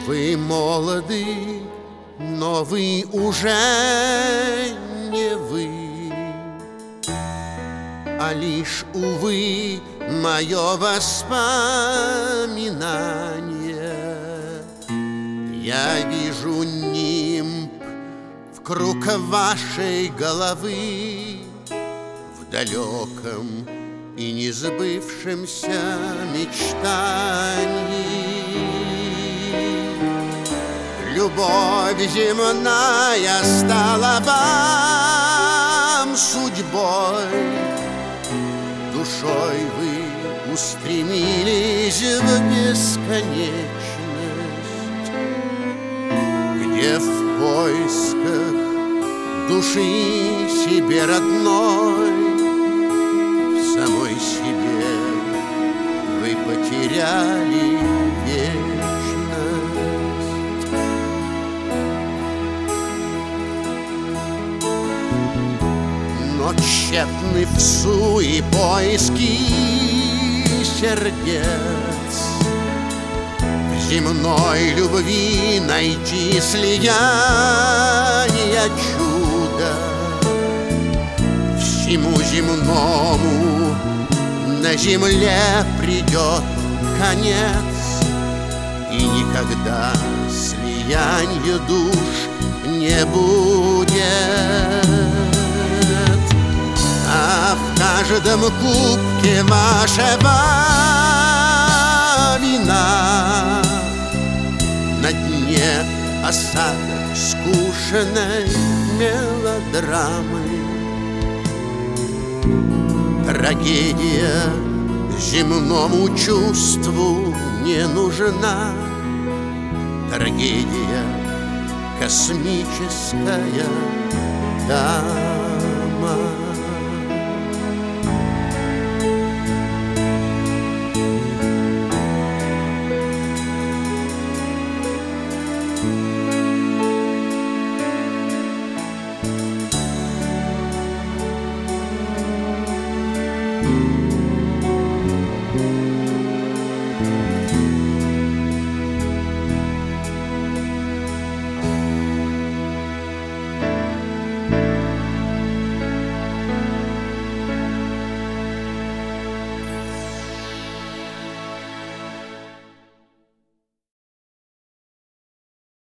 Вы молоды, но вы уже не вы, а лишь, увы, мое воспоминание. Я вижу нимб вкруг вашей головы в далеком и несбывшемся мечтании. Любовь земная стала вам судьбой, душой вы устремились в бесконечность, где в поисках души себе родной, в самой себе вы потеряли вечность. Но тщетны всуе поиски сердец, в земной любви найти слияние чуда. Всему земному на земле придет конец, и никогда слиянья душ не будет. А в каждом кубке вашего вина на дне осадок скучной мелодрамы. Трагедия земному чувству не нужна, трагедия космическая дама.